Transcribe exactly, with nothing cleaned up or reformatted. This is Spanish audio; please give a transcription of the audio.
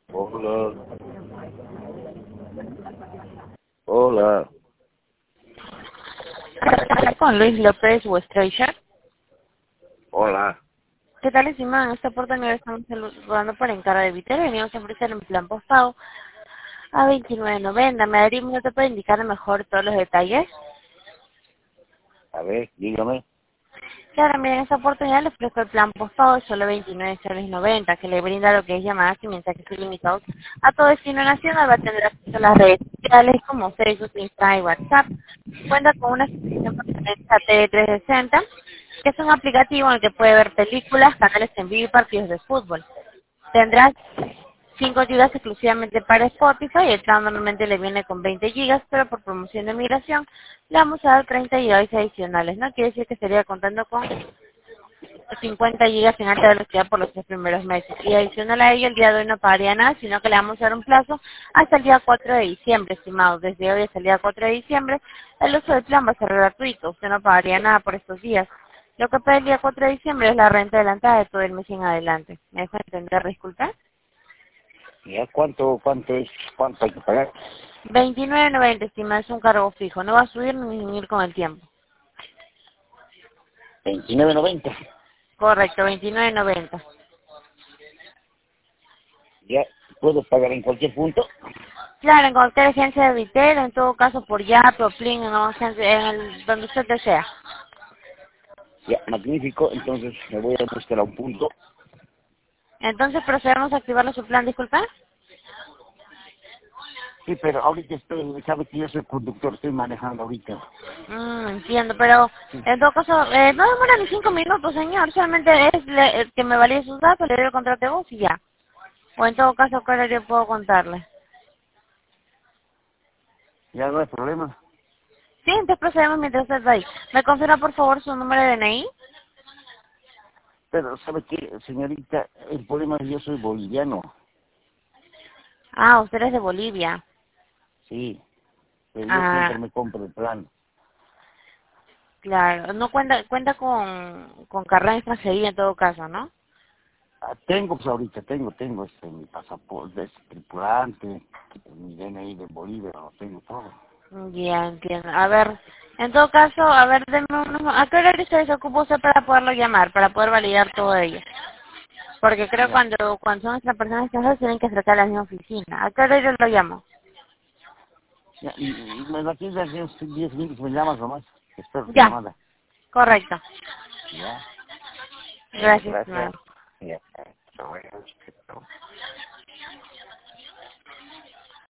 Hola, hola, Con Luis López Westreicher. hola. ¿Qué tal, estimado? En esta oportunidad estamos saludando por encargo de Vitero. Venimos a ofrecer un plan postpago a veintinueve noventa. ¿Me daría un minuto para indicar mejor todos los detalles? A ver, dígame. Claro, mira, en esta oportunidad le ofrezco el plan postpago de solo veintinueve noventa, que le brinda lo que es llamadas y mensajes ilimitados a todo destino nacional. Va a tener acceso a las redes sociales como Facebook, Instagram y WhatsApp. Cuenta con una suscripción permanente T V trescientos sesenta, que es un aplicativo en el que puede ver películas, canales en vivo y partidos de fútbol. Tendrás cinco gigas exclusivamente para Spotify. El plan normalmente le viene con veinte gigas, pero por promoción de migración le vamos a dar treinta gigas adicionales, ¿no? Quiere decir que estaría contando con cincuenta gigas en alta velocidad por los tres primeros meses. Y adicional a ello, el día de hoy no pagaría nada, sino que le vamos a dar un plazo hasta el día cuatro de diciembre, estimado. Desde hoy hasta el día cuatro de diciembre, el uso del plan va a ser gratuito. Usted no pagaría nada por estos días. Lo que paga el día cuatro de diciembre es la renta adelantada de todo el mes en adelante. ¿Me deja entender, disculpa? ¿Ya cuánto, cuánto es, cuánto hay que pagar? veintinueve noventa, estimado, es un cargo fijo. No va a subir ni disminuir con el tiempo. veintinueve noventa. Correcto, veintinueve noventa. Ya puedo pagar en cualquier punto. Claro, en cualquier agencia de retail, en todo caso por Yape o Plin, en, una agencia- en el, donde usted desea. Ya, magnífico. Entonces me voy a buscar a un punto. Entonces procedemos a activarle su plan, disculpa. Sí, pero ahorita estoy, sabe que yo soy conductor, estoy manejando ahorita. Mm, entiendo, pero Sí. en todo caso, eh, no demora ni cinco minutos, señor. Solamente es le- eh, que me valide sus datos, le doy el contrato de voz y ya. O en todo caso, ¿qué horario puedo contarle? Ya no hay problema. Sí, entonces procedemos mientras usted está ahí. ¿Me confirma, por favor, su número de D N I? Pero sabe que, señorita, el problema es que yo soy boliviano. Ah, usted es de Bolivia. Sí, pero yo siempre Ah, me compro el plan. claro. No cuenta cuenta con, con carrera de extranjería en todo caso, ¿no? Ah, tengo, pues ahorita tengo, tengo este, mi pasaporte, este, tripulante, mi D N I de Bolivia, lo tengo todo. Ya entiendo. A ver, en todo caso, a ver, denme unos- ¿a qué horario se desocupa usted para poderlo llamar, para poder validar todo ello? Porque creo que Ya, cuando, cuando son nuestras personas extranjeras tienen que acercar a la misma oficina. ¿A qué horario lo llamo? ya, y, y me la quince, diez diez minutos me llamas nomás, espero tu Ya, llamada. correcto. Ya, bueno, Gracias, gracias. señor. Ya, hasta luego.